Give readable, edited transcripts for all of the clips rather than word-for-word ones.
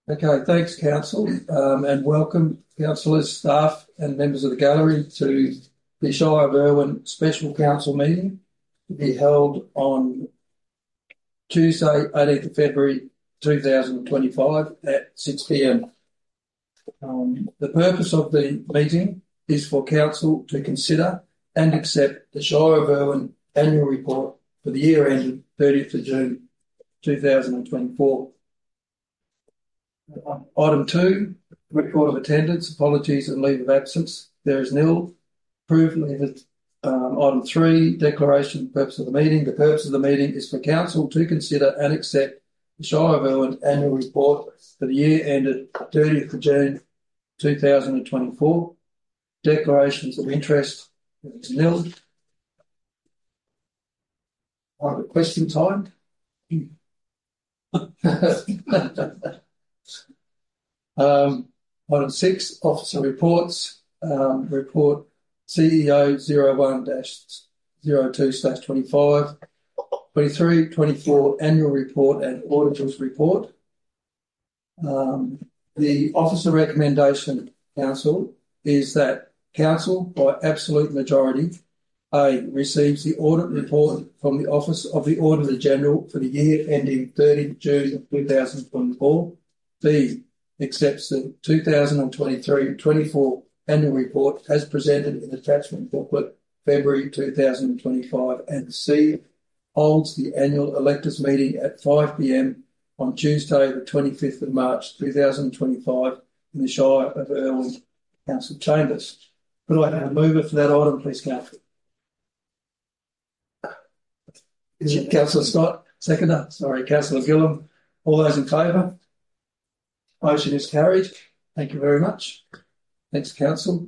Okay, thanks, Council, and welcome, councillors, staff, and members of the gallery to the Shire of Irwin Special Council meeting to be held on Tuesday, 18th of February 2025 at 6 p.m. The purpose of the meeting is for Council to consider and accept the Shire of Irwin annual report for the year ended 30th of June 2024. Item 2, record of attendance, apologies and leave of absence. There is nil. Approved leave of Item 3, declaration purpose of the meeting. The purpose of the meeting is for Council to consider and accept the Shire of Irwin annual report for the year ended 30th of June 2024. Declarations of interest, there is nil. Question time. Item 6, officer reports. Report CEO 01-02/25, 23-24 annual report and auditor's report. The officer recommendation, Council, is that Council, by absolute majority, A, receives the audit report from the Office of the Auditor General for the year ending 30 June 2024. B, accepts the 2023-24 annual report as presented in attachment booklet February 2025, and C, holds the annual electors meeting at 5 p.m. on Tuesday the 25th of March 2025 in the Shire of Irwin Council Chambers. Could I have a mover for that item, please, Councillor? Is it Councillor Scott? Seconder? Sorry, Councillor Gillam. All those in favour? Motion is carried. Thank you very much. Thanks, Council.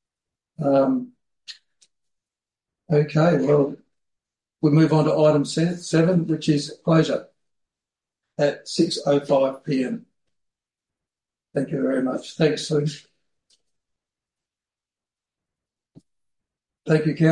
Okay, well, we'll move on to item 7, which is closure at 6:05 p.m. Thank you very much. Thanks, Sue. Thank you, Council.